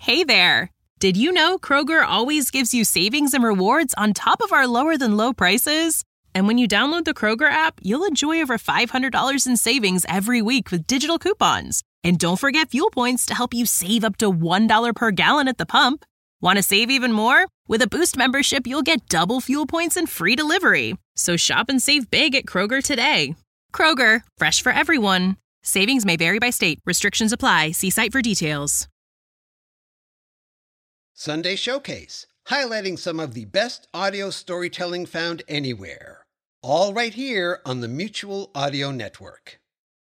Hey there! Did you know Kroger always gives you savings and rewards on top of our lower-than-low prices? And when you download the Kroger app, you'll enjoy over $500 in savings every week with digital coupons. And don't forget fuel points to help you save up to $1 per gallon at the pump. Want to save even more? With a Boost membership, you'll get double fuel points and free delivery. So shop and save big at Kroger today. Kroger, fresh for everyone. Savings may vary by state. Restrictions apply. See site for details. Sunday Showcase, highlighting some of the best audio storytelling found anywhere. All right here on the Mutual Audio Network.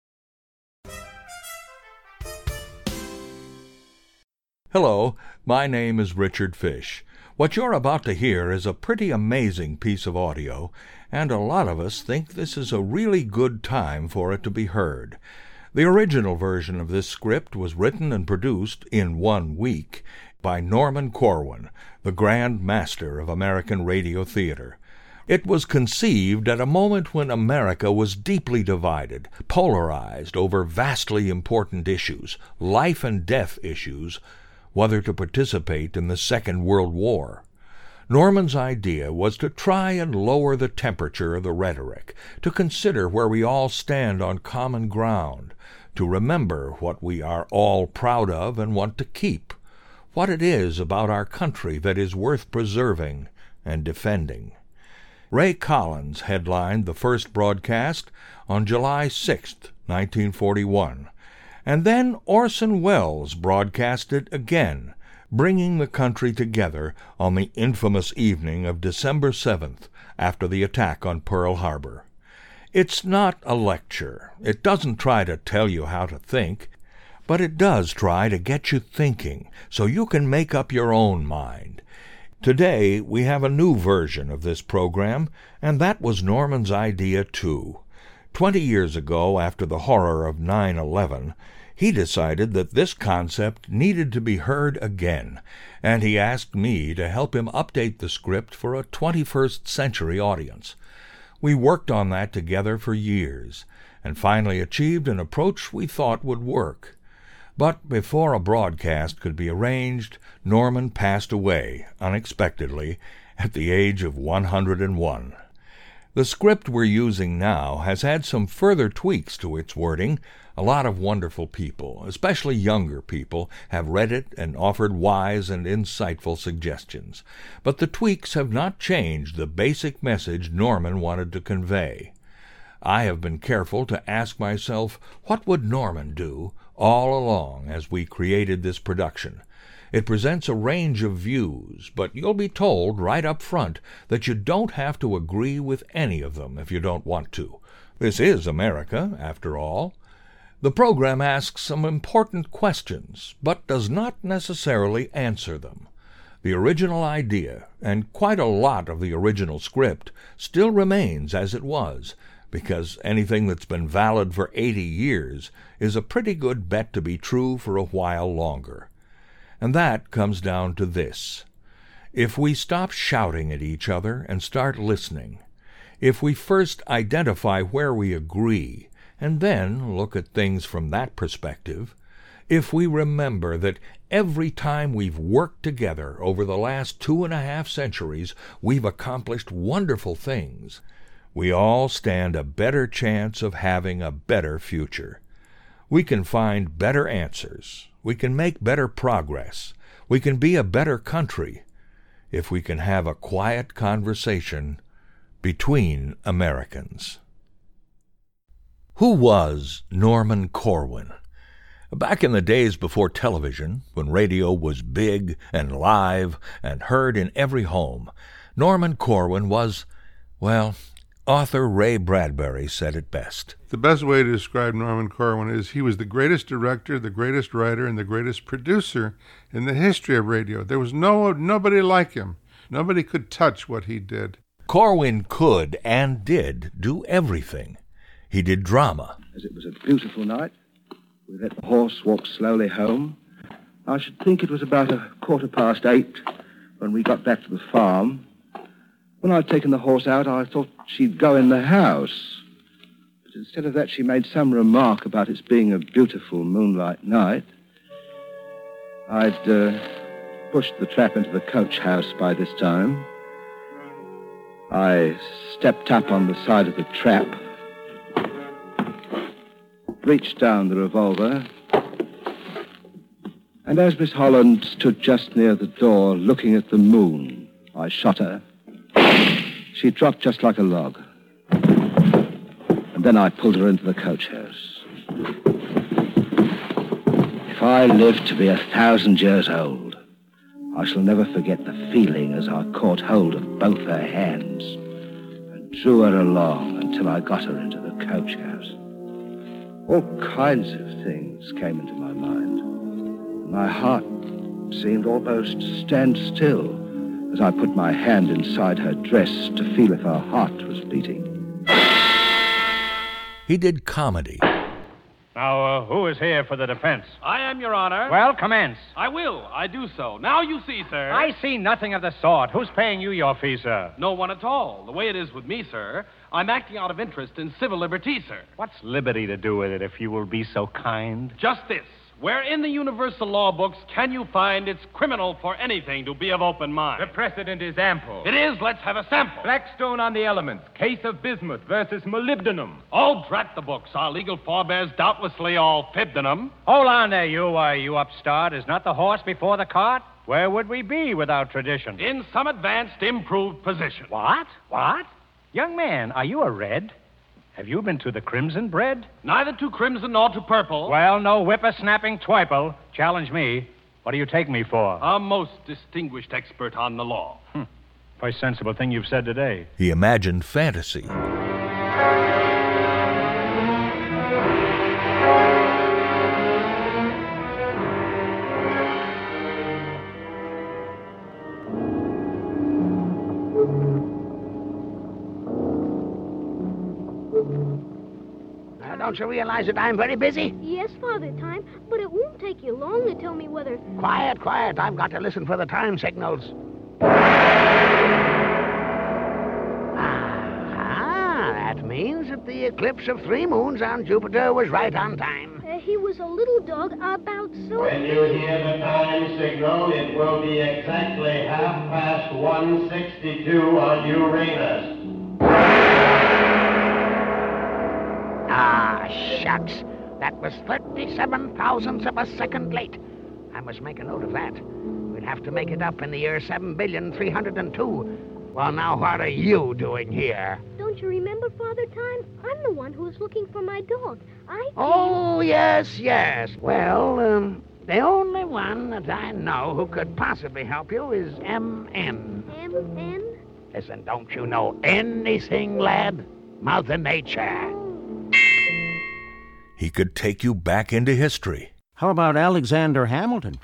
Hello, my name is Richard Fish. What you're about to hear is a pretty amazing piece of audio, and a lot of us think this is a really good time for it to be heard. The original version of this script was written and produced in 1 week by Norman Corwin, the Grand Master of American Radio Theater. It was conceived at a moment when America was deeply divided, polarized over vastly important issues, life and death issues, whether to participate in the Second World War. Norman's idea was to try and lower the temperature of the rhetoric, to consider where we all stand on common ground, to remember what we are all proud of and want to keep, what it is about our country that is worth preserving and defending. Ray Collins headlined the first broadcast on July 6, 1941, and then Orson Welles broadcast it again, bringing the country together on the infamous evening of December 7th, after the attack on Pearl Harbor. It's not a lecture. It doesn't try to tell you how to think, but it does try to get you thinking so you can make up your own mind. Today we have a new version of this program, and that was Norman's idea too. 20 years ago, after the horror of 9/11, he decided that this concept needed to be heard again, and he asked me to help him update the script for a 21st century audience. We worked on that together for years, and finally achieved an approach we thought would work. But before a broadcast could be arranged, Norman passed away, unexpectedly, at the age of 101. The script we're using now has had some further tweaks to its wording. A lot of wonderful people, especially younger people, have read it and offered wise and insightful suggestions. But the tweaks have not changed the basic message Norman wanted to convey. I have been careful to ask myself, what would Norman do, all along as we created this production? It presents a range of views, but you'll be told right up front that you don't have to agree with any of them if you don't want to. This is America, after all. The program asks some important questions, but does not necessarily answer them. The original idea, and quite a lot of the original script, still remains as it was, because anything that's been valid for 80 years is a pretty good bet to be true for a while longer. And that comes down to this. If we stop shouting at each other and start listening, if we first identify where we agree, and then look at things from that perspective, if we remember that every time we've worked together over the last 2.5 centuries, we've accomplished wonderful things, we all stand a better chance of having a better future. We can find better answers. We can make better progress. We can be a better country if we can have a quiet conversation between Americans. Who was Norman Corwin? Back in the days before television, when radio was big and live and heard in every home, Norman Corwin was, well, author Ray Bradbury said it best. The best way to describe Norman Corwin is he was the greatest director, the greatest writer, and the greatest producer in the history of radio. There was nobody like him. Nobody could touch what he did. Corwin could and did do everything. He did drama. As it was a beautiful night, we let the horse walk slowly home. I should think it was about 8:15 when we got back to the farm. When I'd taken the horse out, I thought she'd go in the house. But instead of that, she made some remark about its being a beautiful moonlight night. I'd pushed the trap into the coach house by this time. I stepped up on the side of the trap, reached down the revolver, and as Miss Holland stood just near the door looking at the moon, I shot her. She dropped just like a log. And then I pulled her into the coach house. If I live to be 1,000 years old, I shall never forget the feeling as I caught hold of both her hands and drew her along until I got her into the coach house. All kinds of things came into my mind. My heart seemed almost to stand still as I put my hand inside her dress to feel if her heart was beating. He did comedy. Now, who is here for the defense? I am, Your Honor. Well, commence. I will. I do so. Now you see, sir. I see nothing of the sort. Who's paying you your fee, sir? No one at all. The way it is with me, sir, I'm acting out of interest in civil liberty, sir. What's liberty to do with it, if you will be so kind? Just this. Where in the universal law books can you find it's criminal for anything to be of open mind? The precedent is ample. It is. Let's have a sample. Blackstone on the elements. Case of bismuth versus molybdenum. Oh, drat the books. Our legal forebears doubtlessly all fibbed in them. Hold on there, you upstart. Is not the horse before the cart? Where would we be without tradition? In some advanced, improved position. What? Young man, are you a red? Have you been to the crimson bread? Neither to crimson nor to purple. Well, no whippersnapping twiple. Challenge me. What do you take me for? A most distinguished expert on the law. First sensible thing you've said today. He imagined fantasy. Don't you realize that I'm very busy? Yes, Father Time, but it won't take you long to tell me whether... Quiet. I've got to listen for the time signals. That means that the eclipse of 3 moons on Jupiter was right on time. He was a little dog about so... When you hear the time signal, it will be exactly 1:62 on Uranus. Shucks. That was 37 thousandths of a second late. I must make a note of that. We'll have to make it up in the year 7,302,000,000. Well, now, what are you doing here? Don't you remember, Father Time? I'm the one who was looking for my dog. Oh, yes. Well, the only one that I know who could possibly help you is M.N. M.N.? Listen, don't you know anything, lad? Mother Nature. He could take you back into history. How about Alexander Hamilton?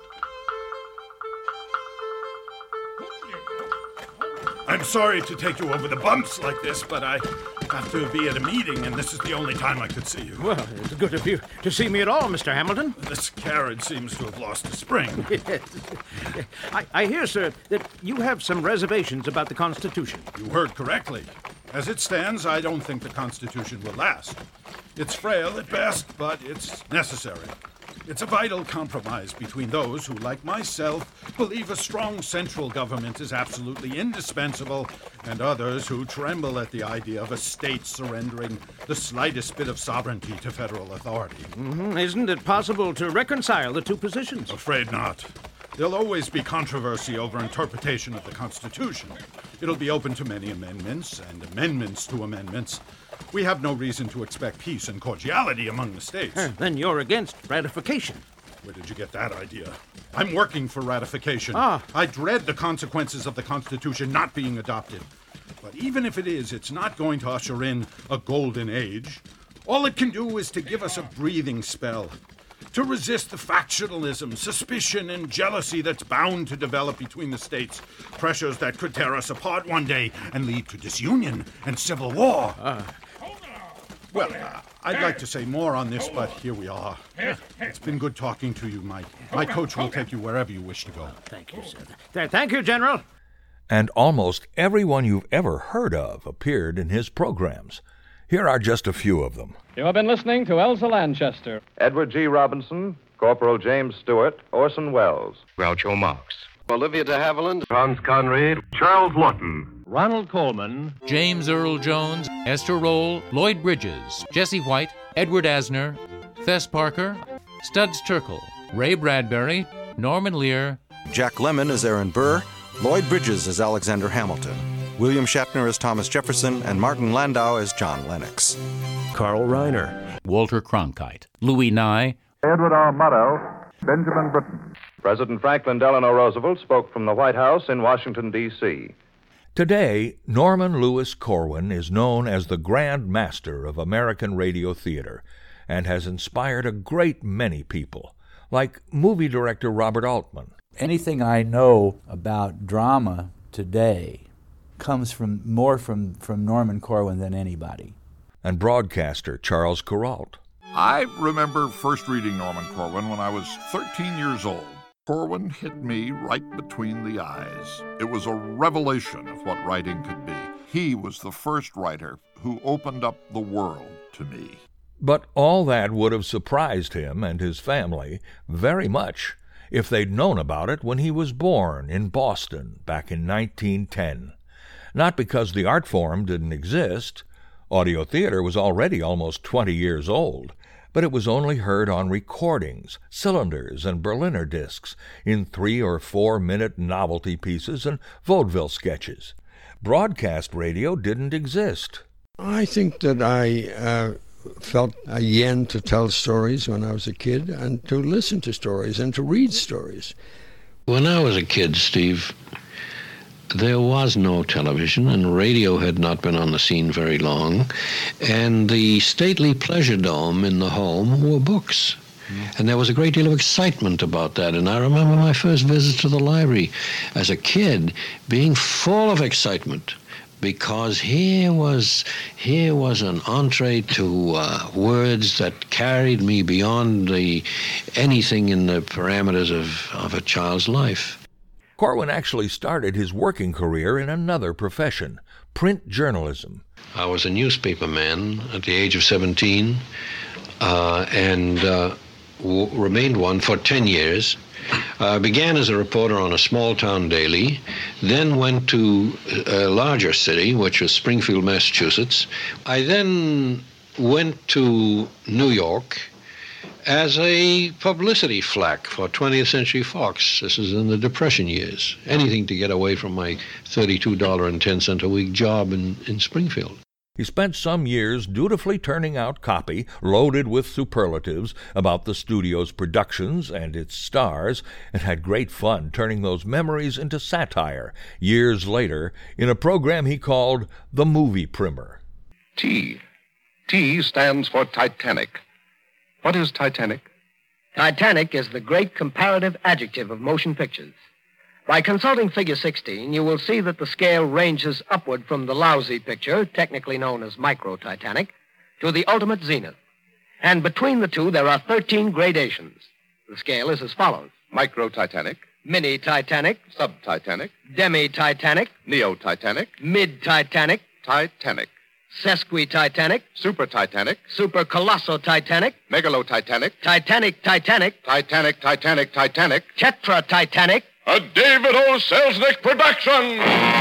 I'm sorry to take you over the bumps like this, but I have to be at a meeting, and this is the only time I could see you. Well, it's good of you to see me at all, Mr. Hamilton. This carriage seems to have lost a spring. Yes. I hear, sir, that you have some reservations about the Constitution. You heard correctly. As it stands, I don't think the Constitution will last. It's frail at best, but it's necessary. It's a vital compromise between those who, like myself, believe a strong central government is absolutely indispensable, and others who tremble at the idea of a state surrendering the slightest bit of sovereignty to federal authority. Isn't it possible to reconcile the two positions? Afraid not. There'll always be controversy over interpretation of the Constitution. It'll be open to many amendments and amendments to amendments. We have no reason to expect peace and cordiality among the states. Then you're against ratification. Where did you get that idea? I'm working for ratification. I dread the consequences of the Constitution not being adopted. But even if it is, it's not going to usher in a golden age. All it can do is to give us a breathing spell, to resist the factionalism, suspicion, and jealousy that's bound to develop between the states, pressures that could tear us apart one day and lead to disunion and civil war. Well, I'd like to say more on this, but here we are. It's been good talking to you, Mike. My coach will take you wherever you wish to go. Thank you, sir. Thank you, General. And almost everyone you've ever heard of appeared in his programs. Here are just a few of them. You have been listening to Elsa Lanchester. Edward G. Robinson, Corporal James Stewart, Orson Welles. Groucho Marx. Olivia de Havilland. Hans Conried. Charles Lawton. Ronald Coleman. James Earl Jones. Esther Roll. Lloyd Bridges. Jesse White. Edward Asner. Thess Parker. Studs Terkel. Ray Bradbury. Norman Lear. Jack Lemmon as Aaron Burr. Lloyd Bridges as Alexander Hamilton. William Shatner as Thomas Jefferson. And Martin Landau as John Lennox. Carl Reiner. Walter Cronkite. Louis Nye. Edward R. Murrow. Benjamin Britten. President Franklin Delano Roosevelt spoke from the White House in Washington, D.C. Today, Norman Lewis Corwin is known as the Grand Master of American radio theater and has inspired a great many people, like movie director Robert Altman. Anything I know about drama today comes more from Norman Corwin than anybody. And broadcaster Charles Kuralt. I remember first reading Norman Corwin when I was 13 years old. Corwin hit me right between the eyes. It was a revelation of what writing could be. He was the first writer who opened up the world to me. But all that would have surprised him and his family very much if they'd known about it when he was born in Boston back in 1910. Not because the art form didn't exist. Audio theater was already almost 20 years old. But it was only heard on recordings, cylinders, and Berliner discs, in 3 or 4 minute novelty pieces and vaudeville sketches. Broadcast radio didn't exist. I think that I felt a yen to tell stories when I was a kid, and to listen to stories and to read stories. When I was a kid, Steve, there was no television, and radio had not been on the scene very long, and the stately pleasure dome in the home were books. And there was a great deal of excitement about that. And I remember my first visit to the library as a kid being full of excitement, because here was an entree to words that carried me beyond anything in the parameters of a child's life. Corwin actually started his working career in another profession, print journalism. I was a newspaper man at the age of 17 and remained one for 10 years. I began as a reporter on a small-town daily, then went to a larger city, which was Springfield, Massachusetts. I then went to New York as a publicity flack for 20th Century Fox. This is in the Depression years. Anything to get away from my $32.10 a week job in Springfield. He spent some years dutifully turning out copy loaded with superlatives about the studio's productions and its stars, and had great fun turning those memories into satire years later in a program he called The Movie Primer. T. T stands for Titanic. What is Titanic? Titanic is the great comparative adjective of motion pictures. By consulting Figure 16, you will see that the scale ranges upward from the lousy picture, technically known as micro-Titanic, to the ultimate zenith. And between the two, there are 13 gradations. The scale is as follows. Micro-Titanic. Mini-Titanic. Sub-Titanic. Demi-Titanic. Neo-Titanic. Mid-Titanic. Titanic. Sesqui-Titanic. Super-Titanic. Super-Colosso-Titanic. Megalo-Titanic. Titanic-Titanic. Titanic-Titanic-Titanic. Tetra-Titanic. A David O. Selznick production!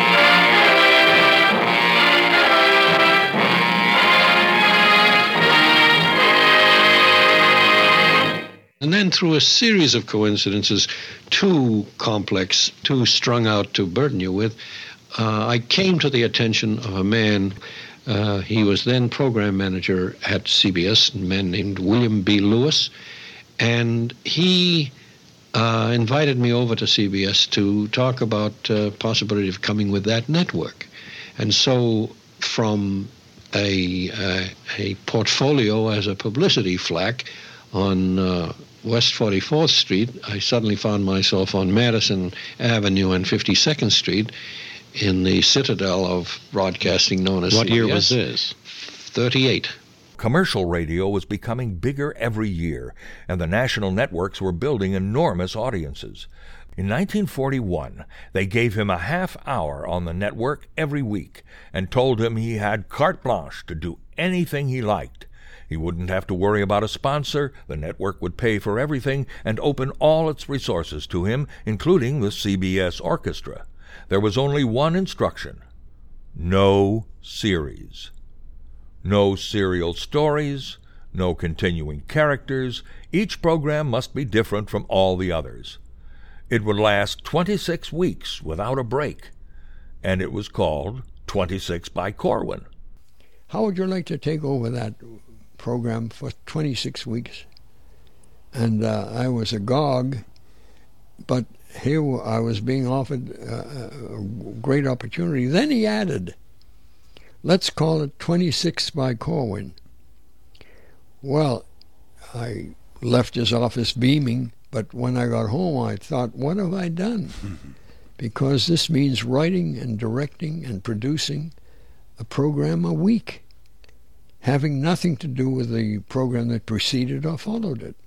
And then through a series of coincidences, too complex, too strung out to burden you with, I came to the attention of a man. He was then program manager at CBS, a man named William B. Lewis, and he invited me over to CBS to talk about possibility of coming with that network. And so from a portfolio as a publicity flack on West 44th Street, I suddenly found myself on Madison Avenue and 52nd Street in the citadel of broadcasting known as CBS. What year was this? 38. Commercial radio was becoming bigger every year, and the national networks were building enormous audiences. In 1941, they gave him a half hour on the network every week and told him he had carte blanche to do anything he liked. He wouldn't have to worry about a sponsor. The network would pay for everything and open all its resources to him, including the CBS orchestra. There was only one instruction: no series. No serial stories, no continuing characters. Each program must be different from all the others. It would last 26 weeks without a break, and it was called 26 by Corwin. How would you like to take over that program for 26 weeks? And I was agog, but here I was being offered a great opportunity. Then he added, let's call it 26 by Corwin. Well, I left his office beaming, but when I got home I thought, what have I done? Because this means writing and directing and producing a program a week, having nothing to do with the program that preceded or followed it.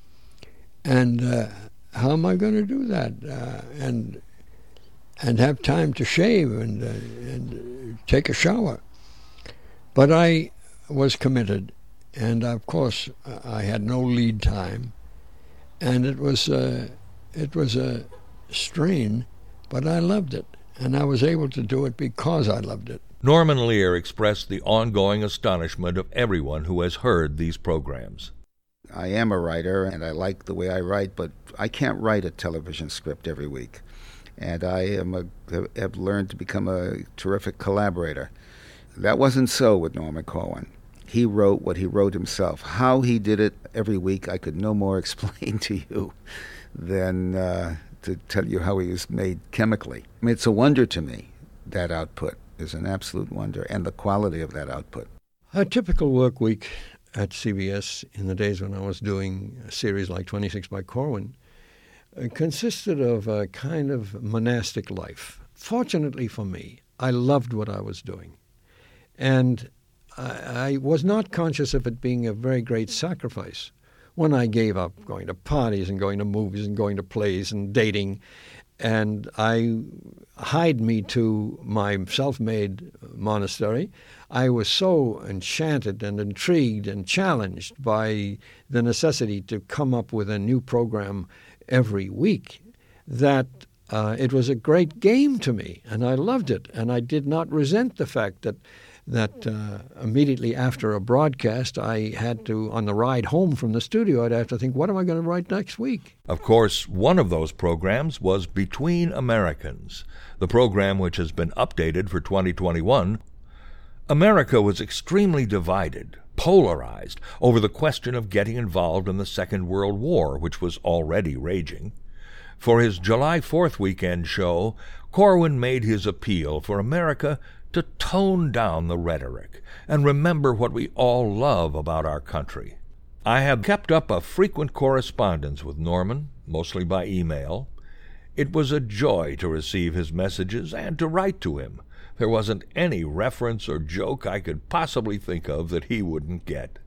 And how am I going to do that? And have time to shave and take a shower? But I was committed, and of course I had no lead time, and it was a strain, but I loved it, and I was able to do it because I loved it. Norman Lear expressed the ongoing astonishment of everyone who has heard these programs. I am a writer, and I like the way I write, but I can't write a television script every week. And I have learned to become a terrific collaborator. That wasn't so with Norman Corwin. He wrote what he wrote himself. How he did it every week, I could no more explain to you than to tell you how he was made chemically. I mean, it's a wonder to me. That output is an absolute wonder, and the quality of that output. A typical work week at CBS in the days when I was doing a series like 26 by Corwin consisted of a kind of monastic life. Fortunately for me, I loved what I was doing. And I was not conscious of it being a very great sacrifice when I gave up going to parties and going to movies and going to plays and dating. And I hied me to my self-made monastery. I was so enchanted and intrigued and challenged by the necessity to come up with a new program every week that it was a great game to me, and I loved it. And I did not resent the fact that immediately after a broadcast, I had to, on the ride home from the studio, I'd have to think, what am I going to write next week? Of course, one of those programs was Between Americans, the program which has been updated for 2021. America was extremely divided, polarized, over the question of getting involved in the Second World War, which was already raging. For his July 4th weekend show, Corwin made his appeal for America to tone down the rhetoric and remember what we all love about our country. I have kept up a frequent correspondence with Norman, mostly by email. It was a joy to receive his messages and to write to him. There wasn't any reference or joke I could possibly think of that he wouldn't get.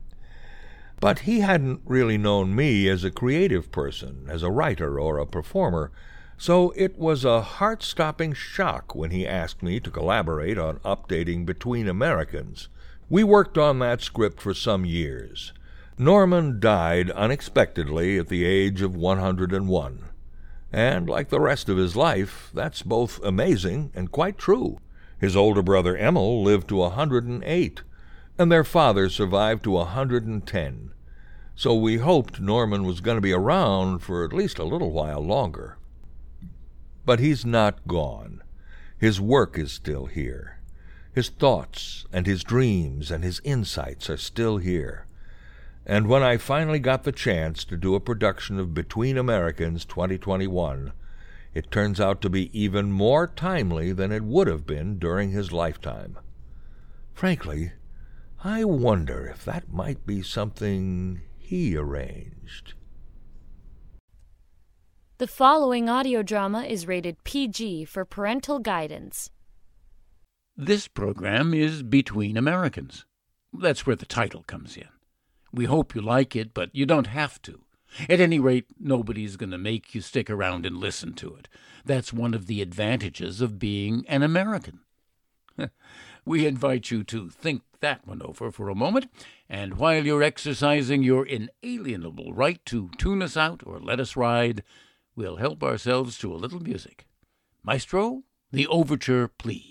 But he hadn't really known me as a creative person, as a writer or a performer, so it was a heart-stopping shock when he asked me to collaborate on updating Between Americans. We worked on that script for some years. Norman died unexpectedly at the age of 101. And like the rest of his life, that's both amazing and quite true. His older brother Emil lived to 108, and their father survived to 110. So we hoped Norman was going to be around for at least a little while longer. But he's not gone. His work is still here. His thoughts and his dreams and his insights are still here. And when I finally got the chance to do a production of Between Americans 2021, it turns out to be even more timely than it would have been during his lifetime. Frankly, I wonder if that might be something he arranged. The following audio drama is rated PG for parental guidance. This program is Between Americans. That's where the title comes in. We hope you like it, but you don't have to. At any rate, nobody's going to make you stick around and listen to it. That's one of the advantages of being an American. We invite you to think that one over for a moment, and while you're exercising your inalienable right to tune us out or let us ride, we'll help ourselves to a little music. Maestro, the overture, please.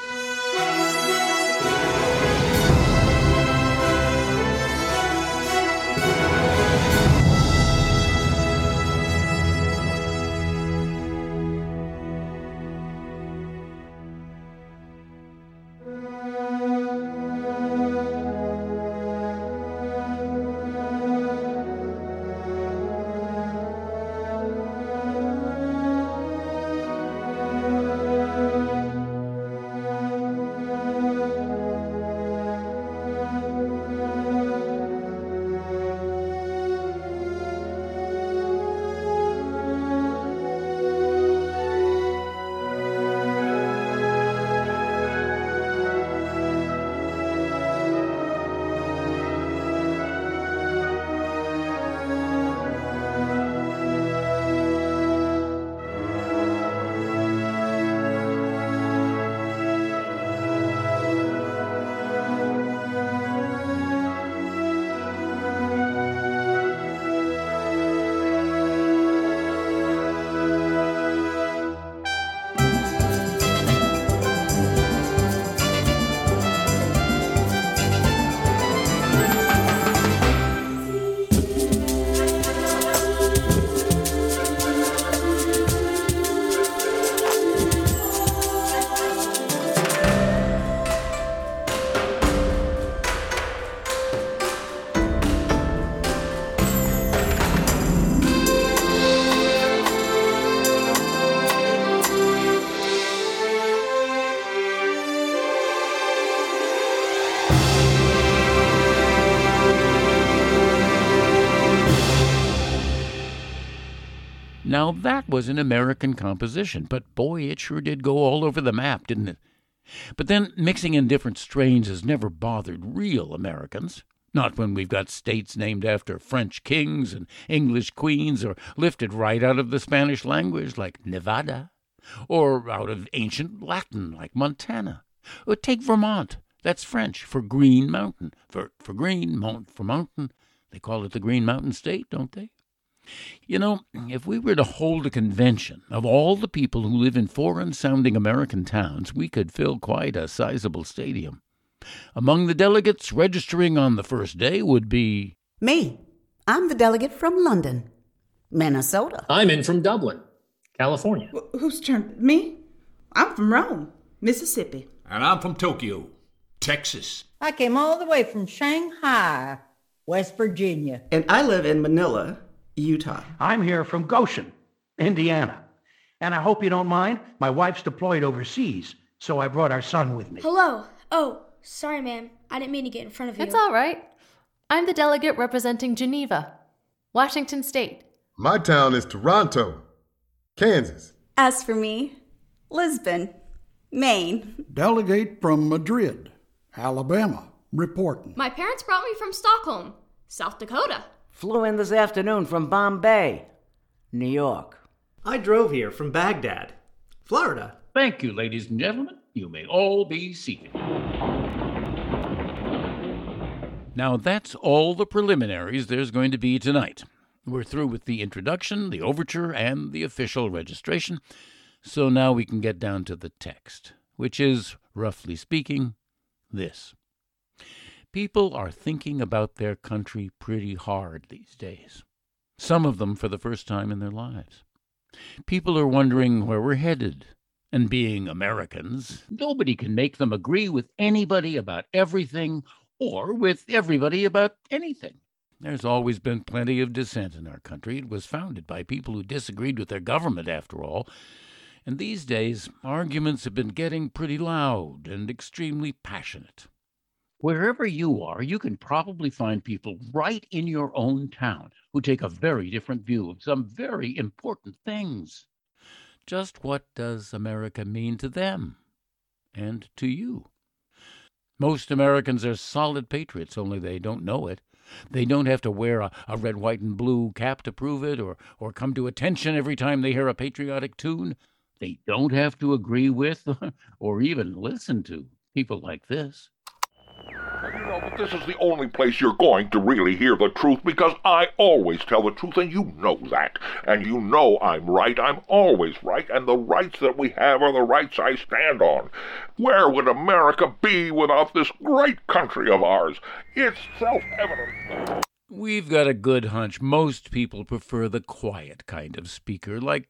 Now, that was an American composition, but boy, it sure did go all over the map, didn't it? But then mixing in different strains has never bothered real Americans. Not when we've got states named after French kings and English queens, or lifted right out of the Spanish language like Nevada, or out of ancient Latin like Montana. Or take Vermont. That's French for Green Mountain. For green, mount for mountain. They call it the Green Mountain State, don't they? You know, if we were to hold a convention of all the people who live in foreign-sounding American towns, we could fill quite a sizable stadium. Among the delegates registering on the first day would be... Me. I'm the delegate from London, Minnesota. I'm in from Dublin, California. Whose turn? Me? I'm from Rome, Mississippi. And I'm from Tokyo, Texas. I came all the way from Shanghai, West Virginia. And I live in Manila, Utah. I'm here from Goshen, Indiana. And I hope you don't mind, my wife's deployed overseas, so I brought our son with me. Hello. Oh, sorry, ma'am. I didn't mean to get in front of you. It's all right. I'm the delegate representing Geneva, Washington State. My town is Toronto, Kansas. As for me, Lisbon, Maine. Delegate from Madrid, Alabama, reporting. My parents brought me from Stockholm, South Dakota. Flew in this afternoon from Bombay, New York. I drove here from Baghdad, Florida. Thank you, ladies and gentlemen. You may all be seated. Now, that's all the preliminaries there's going to be tonight. We're through with the introduction, the overture, and the official registration, so now we can get down to the text, which is, roughly speaking, this. People are thinking about their country pretty hard these days, some of them for the first time in their lives. People are wondering where we're headed, and being Americans, nobody can make them agree with anybody about everything or with everybody about anything. There's always been plenty of dissent in our country. It was founded by people who disagreed with their government, after all. And these days, arguments have been getting pretty loud and extremely passionate. Wherever you are, you can probably find people right in your own town who take a very different view of some very important things. Just what does America mean to them and to you? Most Americans are solid patriots, only they don't know it. They don't have to wear a red, white, and blue cap to prove it, or come to attention every time they hear a patriotic tune. They don't have to agree with or even listen to People like this. You know that this is the only place you're going to really hear the truth, because I always tell the truth, and you know that. And you know I'm right. I'm always right, and the rights that we have are the rights I stand on. Where would America be without this great country of ours? It's self-evident. We've got a good hunch most people prefer the quiet kind of speaker, like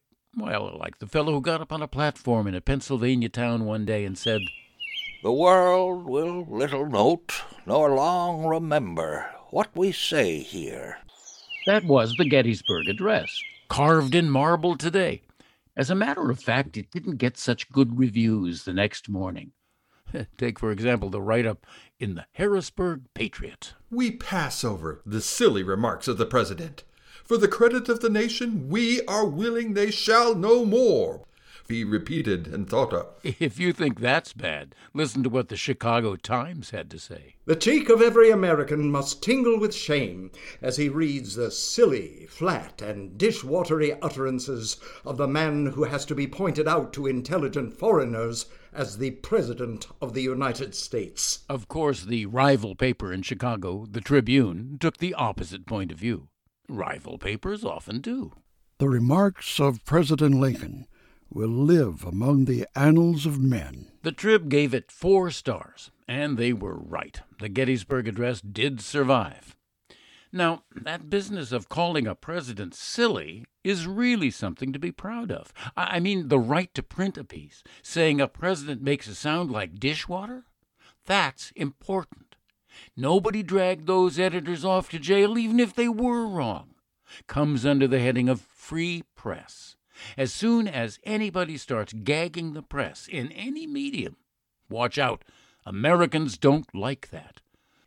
the fellow who got up on a platform in a Pennsylvania town one day and said, "The world will little note, nor long remember what we say here." That was the Gettysburg Address, carved in marble today. As a matter of fact, it didn't get such good reviews the next morning. Take, for example, the write-up in the Harrisburg Patriot. We pass over the silly remarks of the president. For the credit of the nation, we are willing they shall know more. He repeated and thought of. If you think that's bad, listen to what the Chicago Times had to say. The cheek of every American must tingle with shame as he reads the silly, flat, and dishwatery utterances of the man who has to be pointed out to intelligent foreigners as the President of the United States. Of course, the rival paper in Chicago, the Tribune, took the opposite point of view. Rival papers often do. The remarks of President Lincoln will live among the annals of men. The Trib gave it 4 stars, and they were right. The Gettysburg Address did survive. Now, that business of calling a president silly is really something to be proud of. I mean, the right to print a piece, saying a president makes it sound like dishwater? That's important. Nobody dragged those editors off to jail, even if they were wrong. Comes under the heading of free press. As soon as anybody starts gagging the press in any medium, watch out. Americans don't like that.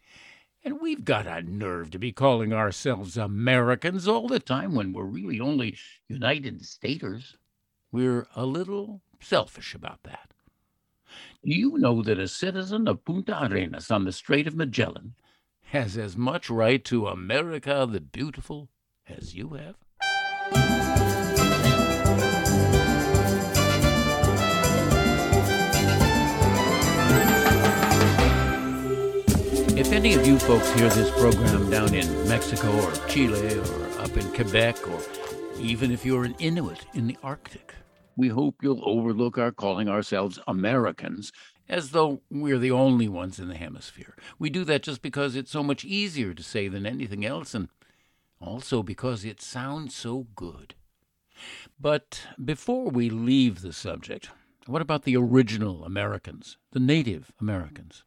And we've got a nerve to be calling ourselves Americans all the time when we're really only United Staters. We're a little selfish about that. Do you know that a citizen of Punta Arenas on the Strait of Magellan has as much right to America the Beautiful as you have? If any of you folks hear this program down in Mexico or Chile or up in Quebec, or even if you're an Inuit in the Arctic, we hope you'll overlook our calling ourselves Americans as though we're the only ones in the hemisphere. We do that just because it's so much easier to say than anything else, and also because it sounds so good. But before we leave the subject, what about the original Americans, the Native Americans?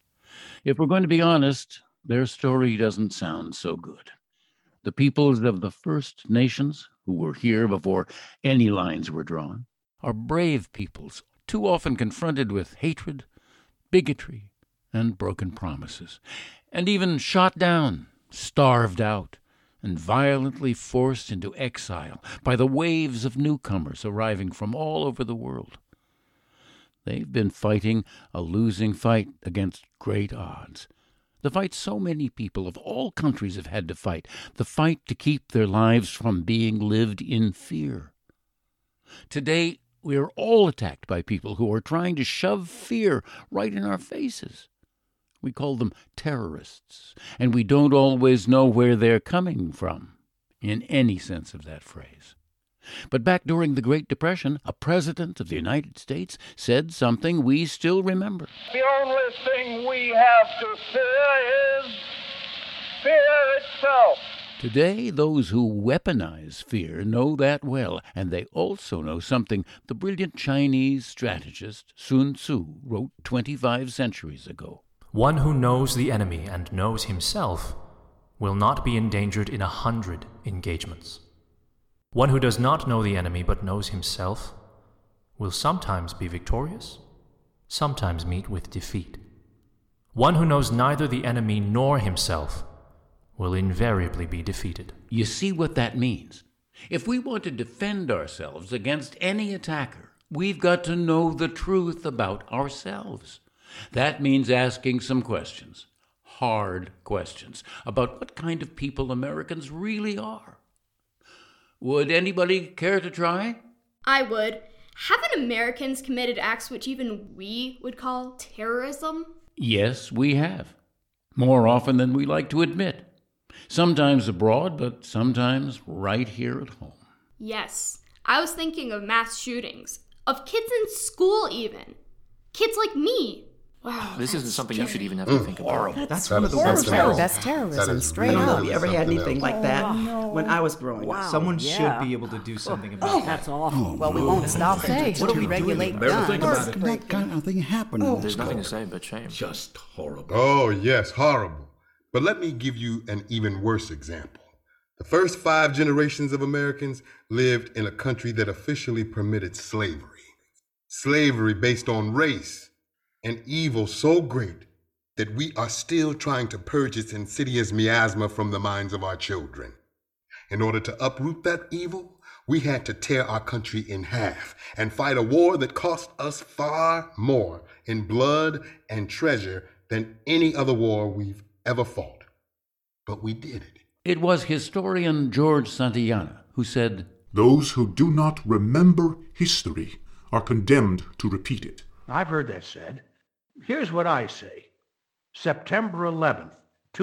If we're going to be honest, their story doesn't sound so good. The peoples of the First Nations, who were here before any lines were drawn, are brave peoples, too often confronted with hatred, bigotry, and broken promises, and even shot down, starved out, and violently forced into exile by the waves of newcomers arriving from all over the world. They've been fighting a losing fight against great odds. The fight so many people of all countries have had to fight, the fight to keep their lives from being lived in fear. Today, we are all attacked by people who are trying to shove fear right in our faces. We call them terrorists, and we don't always know where they're coming from, in any sense of that phrase. But back during the Great Depression, a president of the United States said something we still remember. The only thing we have to fear is fear itself. Today, those who weaponize fear know that well, and they also know something the brilliant Chinese strategist Sun Tzu wrote 25 centuries ago. One who knows the enemy and knows himself will not be endangered in 100 engagements. One who does not know the enemy but knows himself will sometimes be victorious, sometimes meet with defeat. One who knows neither the enemy nor himself will invariably be defeated. You see what that means? If we want to defend ourselves against any attacker, we've got to know the truth about ourselves. That means asking some questions, hard questions, about what kind of people Americans really are. Would anybody care to try? I would. Haven't Americans committed acts which even we would call terrorism? Yes, we have. More often than we like to admit. Sometimes abroad, but sometimes right here at home. Yes. I was thinking of mass shootings. Of kids in school, even. Kids like me. Wow. This isn't something you should even have to think about. That's one of the worst. That's terrorism, straight up. We ever had anything like that when I was growing up. Someone should be able to do something about that. That's awful. Well, we won't stop it. What do we regulate guns? That kind of thing happened. There's nothing to say but shame. Just horrible. Oh, yes, horrible. But let me give you an even worse example. The first 5 generations of Americans lived in a country that officially permitted slavery. Slavery based on race. An evil so great that we are still trying to purge its insidious miasma from the minds of our children. In order to uproot that evil, we had to tear our country in half and fight a war that cost us far more in blood and treasure than any other war we've ever fought. But we did it. It was historian George Santayana who said, "Those who do not remember history are condemned to repeat it." I've heard that said. Here's what I say. September 11th,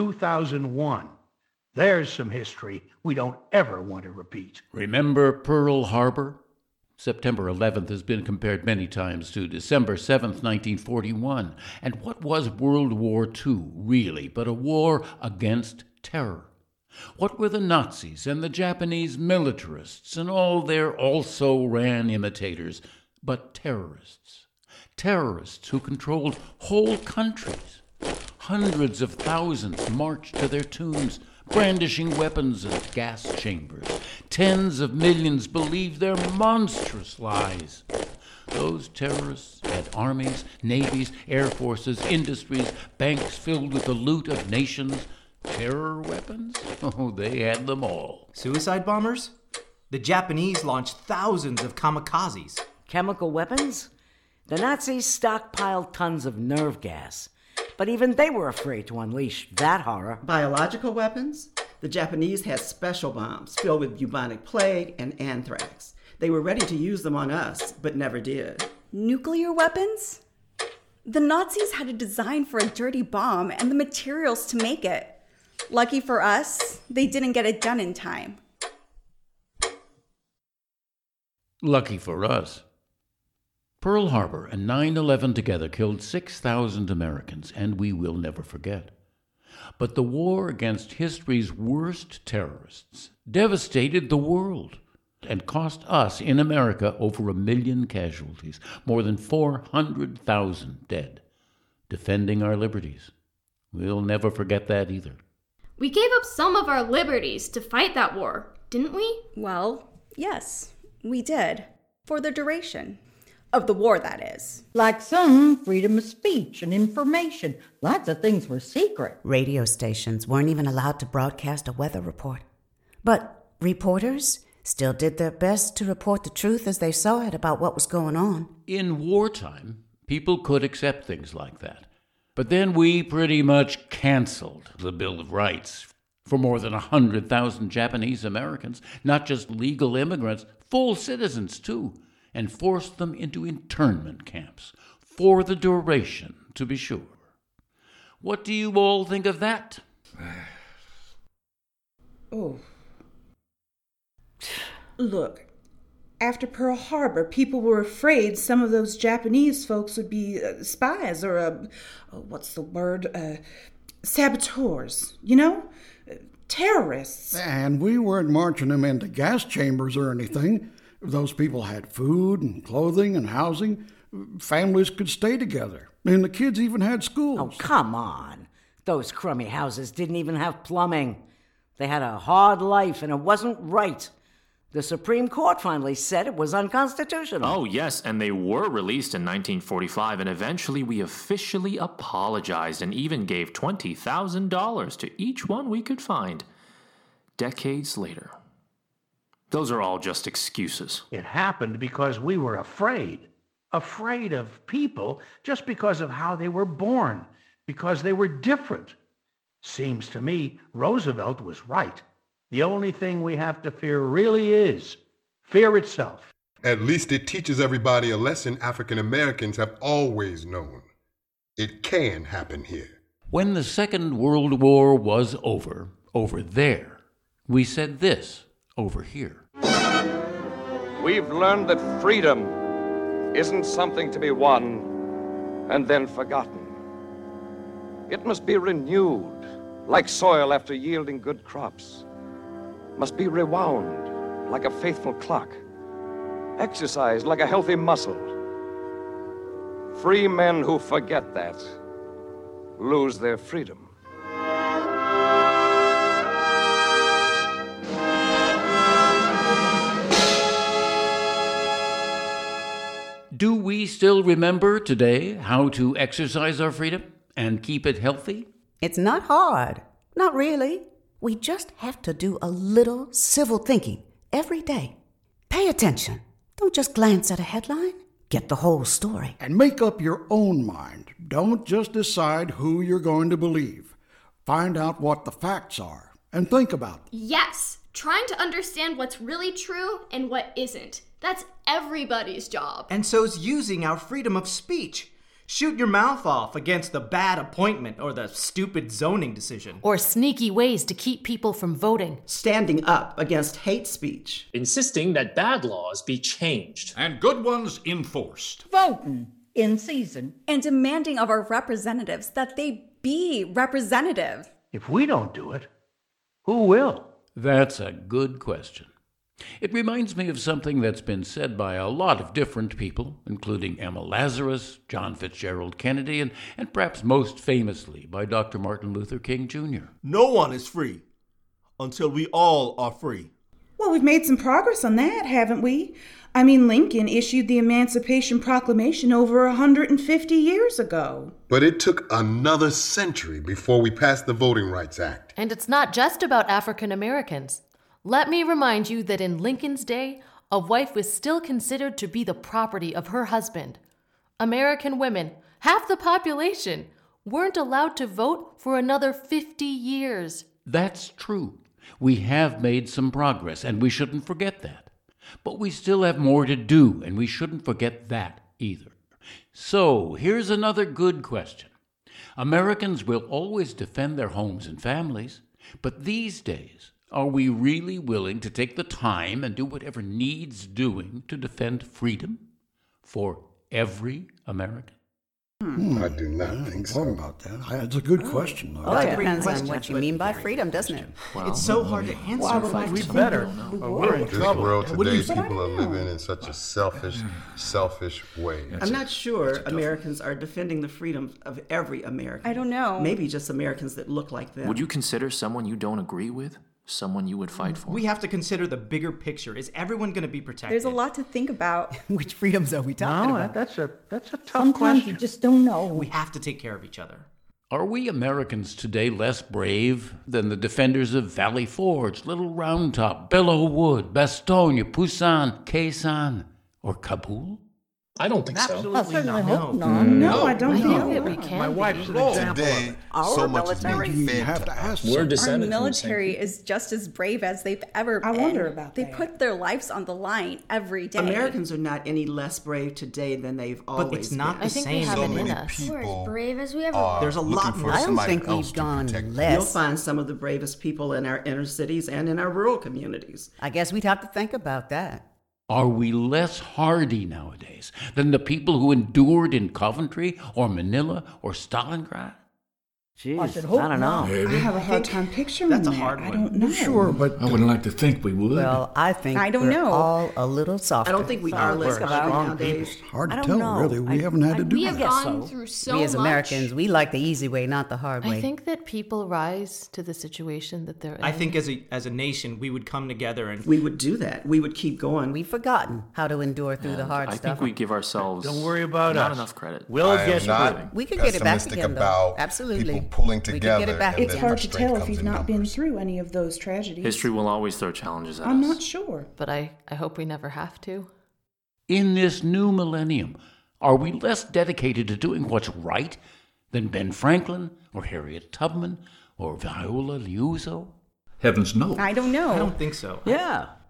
2001. There's some history we don't ever want to repeat. Remember Pearl Harbor? September 11th has been compared many times to December 7th, 1941. And what was World War II, really, but a war against terror? What were the Nazis and the Japanese militarists and all their also-ran imitators but terrorists? Terrorists who controlled whole countries. Hundreds of thousands marched to their tombs, brandishing weapons and gas chambers. Tens of millions believed their monstrous lies. Those terrorists had armies, navies, air forces, industries, banks filled with the loot of nations. Terror weapons? Oh, they had them all. Suicide bombers? The Japanese launched thousands of kamikazes. Chemical weapons? The Nazis stockpiled tons of nerve gas, but even they were afraid to unleash that horror. Biological weapons? The Japanese had special bombs filled with bubonic plague and anthrax. They were ready to use them on us, but never did. Nuclear weapons? The Nazis had a design for a dirty bomb and the materials to make it. Lucky for us, they didn't get it done in time. Lucky for us. Pearl Harbor and 9/11 together killed 6,000 Americans, and we will never forget. But the war against history's worst terrorists devastated the world and cost us in America over 1 million casualties, more than 400,000 dead, defending our liberties. We'll never forget that either. We gave up some of our liberties to fight that war, didn't we? Well, yes, we did. For the duration. Of the war, that is. Like some freedom of speech and information. Lots of things were secret. Radio stations weren't even allowed to broadcast a weather report. But reporters still did their best to report the truth as they saw it about what was going on. In wartime, people could accept things like that. But then we pretty much canceled the Bill of Rights for more than 100,000 Japanese Americans, not just legal immigrants, full citizens too, and forced them into internment camps, for the duration, to be sure. What do you all think of that? Oh. Look, after Pearl Harbor, people were afraid some of those Japanese folks would be spies or, saboteurs, terrorists. And we weren't marching them into gas chambers or anything. Those people had food and clothing and housing. Families could stay together. And the kids even had schools. Oh, come on. Those crummy houses didn't even have plumbing. They had a hard life, and it wasn't right. The Supreme Court finally said it was unconstitutional. Oh, yes, and they were released in 1945, and eventually we officially apologized and even gave $20,000 to each one we could find. Decades later. Those are all just excuses. It happened because we were afraid. Afraid of people just because of how they were born, because they were different. Seems to me Roosevelt was right. The only thing we have to fear really is fear itself. At least it teaches everybody a lesson African Americans have always known. It can happen here. When the Second World War was over there, we said this over here. We've learned that freedom isn't something to be won and then forgotten. It must be renewed, like soil after yielding good crops. Must be rewound, like a faithful clock. Exercised like a healthy muscle. Free men who forget that lose their freedom. Do we still remember today how to exercise our freedom and keep it healthy? It's not hard. Not really. We just have to do a little civil thinking every day. Pay attention. Don't just glance at a headline. Get the whole story. And make up your own mind. Don't just decide who you're going to believe. Find out what the facts are and think about it. Yes, trying to understand what's really true and what isn't. That's everybody's job. And so's using our freedom of speech. Shoot your mouth off against the bad appointment or the stupid zoning decision. Or sneaky ways to keep people from voting. Standing up against hate speech. Insisting that bad laws be changed. And good ones enforced. Voting in season. And demanding of our representatives that they be representative. If we don't do it, who will? That's a good question. It reminds me of something that's been said by a lot of different people, including Emma Lazarus, John Fitzgerald Kennedy, and perhaps most famously by Dr. Martin Luther King Jr. No one is free until we all are free. Well, we've made some progress on that, haven't we? I mean, Lincoln issued the Emancipation Proclamation over 150 years ago. But it took another century before we passed the Voting Rights Act. And it's not just about African Americans. Let me remind you that in Lincoln's day, a wife was still considered to be the property of her husband. American women, half the population, weren't allowed to vote for another 50 years. That's true. We have made some progress, and we shouldn't forget that. But we still have more to do, and we shouldn't forget that either. So, here's another good question. Americans will always defend their homes and families, but these days, are we really willing to take the time and do whatever needs doing to defend freedom for every American? I do not think so. About that. It's a good question, though. Well, it depends on what you mean by freedom, doesn't it? Well, it's so hard to answer. We better. We're in This trouble. world today, people are living in such a selfish way. I'm not sure Americans are defending the freedom of every American. I don't know. Maybe just Americans that look like them. Would you consider someone you don't agree with someone you would fight for? We have to consider the bigger picture. Is everyone going to be protected? There's a lot to think about. Which freedoms are we talking about? That's a tough Sometimes question. you just don't know. We have to take care of each other. Are we Americans today less brave than the defenders of Valley Forge, Little Round Top, Belleau Wood, Bastogne, Poussin, Khe Sanh, or Kabul? I don't think so. I certainly hope not. No, I don't I think think that we can. My wife's an example Today, Our so much is military- being fed have to to ask us. We're Our descended military is just as brave as they've ever been. I wonder about They that. put their lives on the line every day. Americans are not any less brave today than they've always But it's not been. the I think we same. have So it in many us. We're as people brave as we ever are were. There's a lot looking for more. I don't somebody think else we've to gone protect them. less. You'll find some of the bravest people in our inner cities and in our rural communities. I guess we'd have to think about that. Are we less hardy nowadays than the people who endured in Coventry or Manila or Stalingrad? Jeez, I should hope I don't know. I have a hard time picturing That's a that. hard I one. don't know. Sure, but I wouldn't like to think we would. Well, I think I don't we're know. all a little softer. I don't think we are less We're hardy strong nowadays. people. hard I to don't tell, know. really. We haven't had to do We have that. gone through so We as much. Americans, we like the easy way, not the hard way. I think that people rise to the situation that they're in. I think as a nation, we would come together and We would do that. We would keep going. We've forgotten how to endure through the hard I stuff. think we give ourselves Don't worry about not us. enough credit. We'll I get am not through. We could get it back pessimistic again, though. about Absolutely. people pulling We could together. get it back and It's then hard the to strength tell if comes you've in not been numbers. through any of those tragedies. History will always throw challenges at I'm us. not sure. But I hope we never have to. In this new millennium, are we less dedicated to doing what's right than Ben Franklin or Harriet Tubman or Viola Liuzzo? Heavens no. I don't know. I don't think so. Yeah.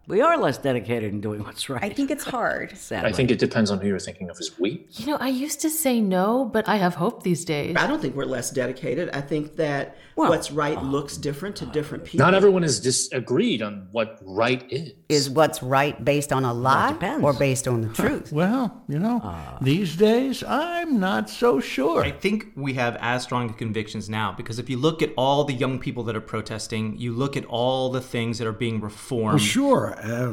We are less dedicated in doing what's right. I think it's hard. Sadly. I think it depends on who you're thinking of as we. You know, I used to say no, but I have hope these days. I don't think we're less dedicated. I think that what's right looks different to different people. Not everyone is disagreed on what right is. Is what's right based on a lie or based on the truth? Well, these days, I'm not so sure. I think we have as strong convictions now because if you look at all the young people that are protesting, you look at all the things that are being reformed. Well, sure.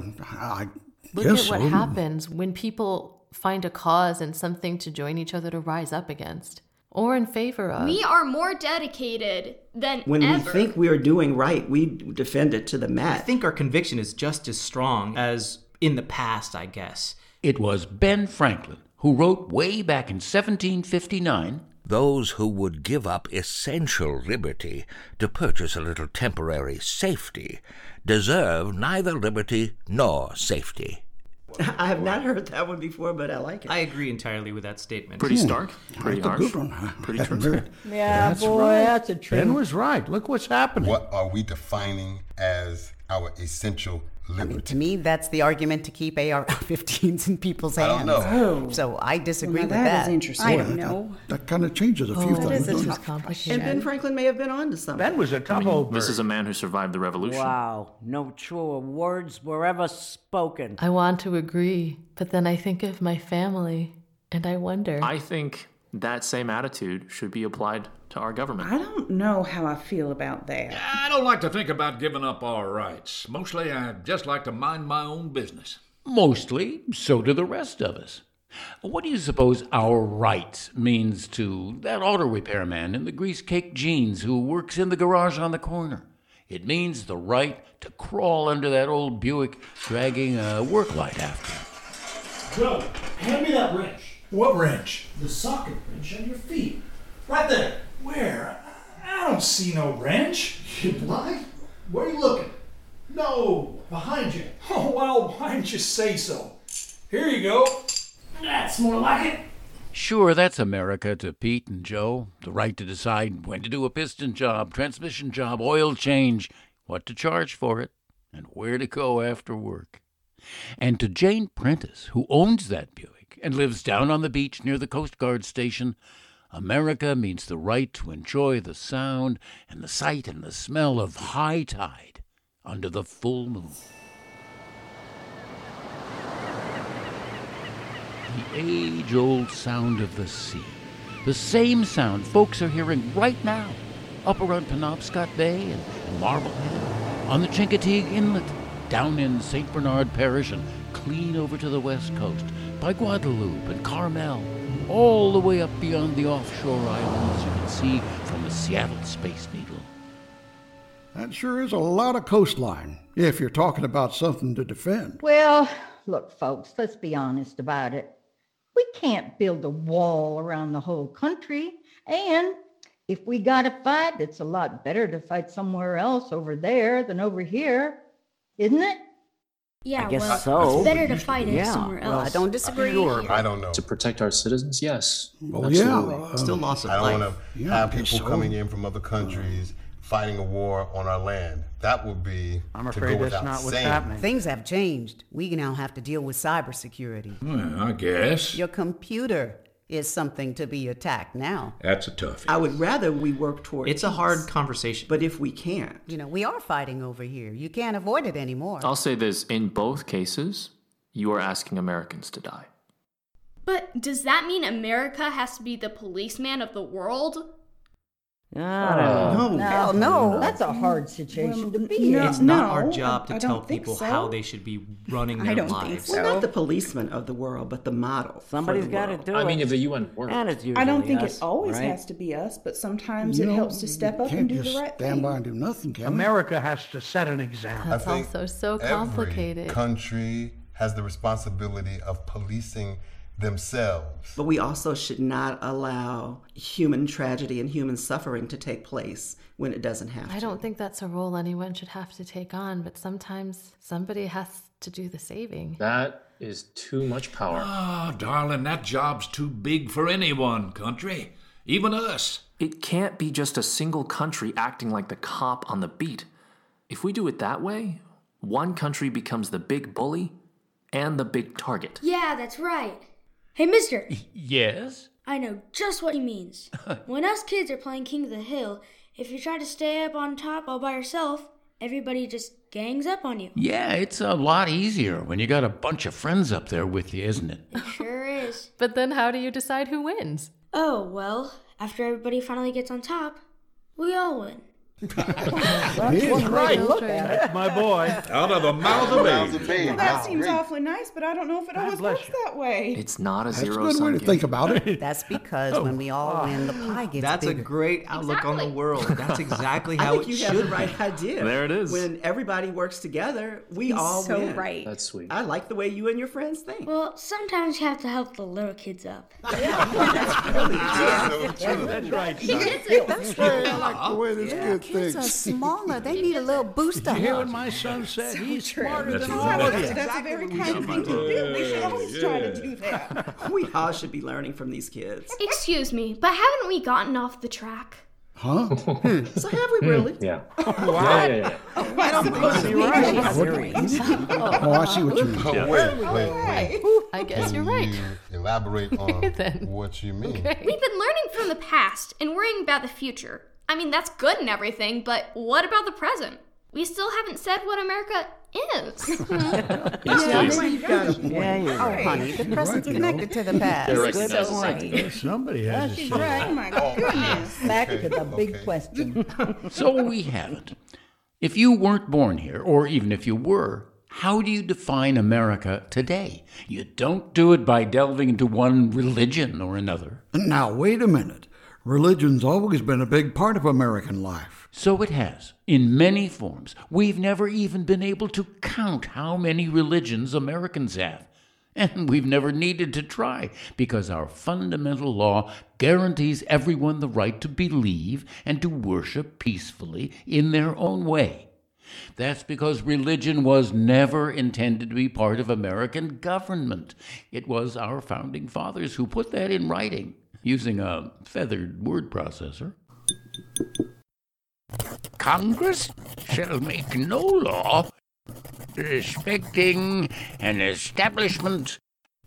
I Look guess at what so. happens when people find a cause and something to join each other to rise up against or in favor of. We are more dedicated than When ever. we think we are doing right, we defend it to the I mat. think our conviction is just as strong as in the past, I guess. It was Ben Franklin who wrote way back in 1759, "Those who would give up essential liberty to purchase a little temporary safety deserve neither liberty nor safety." I have not heard that one before, but I like it. I agree entirely with that statement. Pretty stark, pretty That's a harsh, good one. pretty transparent. Yeah, That's boy, right. that's a trick. Ben was right. Look what's happening. What are we defining as our essential liberty? To me, that's the argument to keep AR-15s in people's hands. I don't know. So I disagree Well, with now that. is interesting. I don't know. That kind of changes a few things. This doesn't is it? complicated. And Ben Franklin may have been on to something. Ben was a tough old bird. This is a man who survived the revolution. Wow, no truer words were ever spoken. I want to agree, but then I think of my family and I wonder. I think that same attitude should be applied to our government. I don't know how I feel about that. I don't like to think about giving up our rights. Mostly, I just like to mind my own business. Mostly, so do the rest of us. What do you suppose our right means to that auto repairman in the grease-caked jeans who works in the garage on the corner? It means the right to crawl under that old Buick dragging a work light after him. Joe, hand me that wrench. What wrench? The socket wrench on your feet. Right there. Where? I don't see no wrench. You blind? Where are you looking? No, behind you. Oh, well, why didn't you say so? Here you go. That's more like it. Sure, that's America to Pete and Joe. The right to decide when to do a piston job, transmission job, oil change, what to charge for it, and where to go after work. And to Jane Prentice, who owns that Buick and lives down on the beach near the Coast Guard station, America means the right to enjoy the sound and the sight and the smell of high tide under the full moon. The age-old sound of the sea. The same sound folks are hearing right now, up around Penobscot Bay and Marblehead, on the Chincoteague Inlet, down in St. Bernard Parish and clean over to the west coast, by Guadeloupe and Carmel, all the way up beyond the offshore islands you can see from the Seattle Space Needle. That sure is a lot of coastline, if you're talking about something to defend. Well, look, folks, let's be honest about it. We can't build a wall around the whole country. And if we got to fight, it's a lot better to fight somewhere else over there than over here, isn't it? Yeah, I guess well, so. it's better to fight it somewhere Well, else. I don't disagree. Sure. I don't know. To protect our citizens, yes. Well, Absolutely. yeah. Still loss of I life. don't want to Yeah, have I guess people so. coming in from other countries fighting a war on our land. That would be I'm to afraid go that's without not what's saying. happening. Things have changed. We now have to deal with cybersecurity. Well, I guess. Your computer is something to be attacked now. That's a toughie. I would rather we work toward It's a peace, hard conversation. but if we can't, You know, we are fighting over here. You can't avoid it anymore. I'll say this, in both cases, you are asking Americans to die. But does that mean America has to be the policeman of the world? no. Hell no. That's a hard situation to be no, in. It's not no, our job to I tell don't think people so. how they should be running I their don't think lives. so. Well, not the policeman of the world, but the model. Somebody's got to do it. I mean, if the UN worked. And it's usually I don't think us, it always right? has to be us, but sometimes You it know, helps to step you up and can't do just the right stand thing. by and do nothing, can we? America has to set an example. That's I think also so every complicated. country has the responsibility of policing themselves. But we also should not allow human tragedy and human suffering to take place when it doesn't have to. I don't think that's a role anyone should have to take on, but sometimes somebody has to do the saving. That is too much power. Ah, darling, that job's too big for anyone, country. Even us. It can't be just a single country acting like the cop on the beat. If we do it that way, one country becomes the big bully and the big target. Yeah, that's right. Hey, mister. Yes? I know just what he means. When us kids are playing King of the Hill, if you try to stay up on top all by yourself, everybody just gangs up on you. Yeah, it's a lot easier when you got a bunch of friends up there with you, isn't it? It sure is. But then how do you decide who wins? Oh, well, after everybody finally gets on top, we all win. He's right. Look at it. That's my boy. Out of the mouth of babes. Well, that seems awfully nice, but I don't know if it always works that way. It's not a That's a zero-sum good way to game. think about it. That's because when we all win, the pie gets That's bigger. a great outlook on the world. That's exactly I how think it you should have the be. right idea. There it is. When everybody works together, we He's all so win. right. That's sweet. I like the way you and your friends think. Well, sometimes you have to help the little kids up. That's right, son. That's right. I like the way this kid Kids are thinks. smaller. They need a little boost You up. hear what my son said? He's smarter That's than all of you. That's a very kind thing to do. We should always try to do that. We all should be learning from these kids. Excuse me, but haven't we gotten off the track? Huh? So have we really? Yeah. Wow. I don't suppose Oh, I see what you mean. Oh, wait. I guess you're right. Can you elaborate on Then. what you mean? We've been learning from the past and worrying about the future. I mean, that's good and everything, but what about the present? We still haven't said what America is. Oh, honey, the present's connected to the past. Good point. Somebody has to say. Oh my goodness. Back to the big question. So we haven't. If you weren't born here, or even if you were, how do you define America today? You don't do it by delving into one religion or another. Now, wait a minute. Religion's always been a big part of American life. So it has, in many forms. We've never even been able to count how many religions Americans have. And we've never needed to try, because our fundamental law guarantees everyone the right to believe and to worship peacefully in their own way. That's because religion was never intended to be part of American government. It was our founding fathers who put that in writing, using a feathered word processor. Congress shall make no law respecting an establishment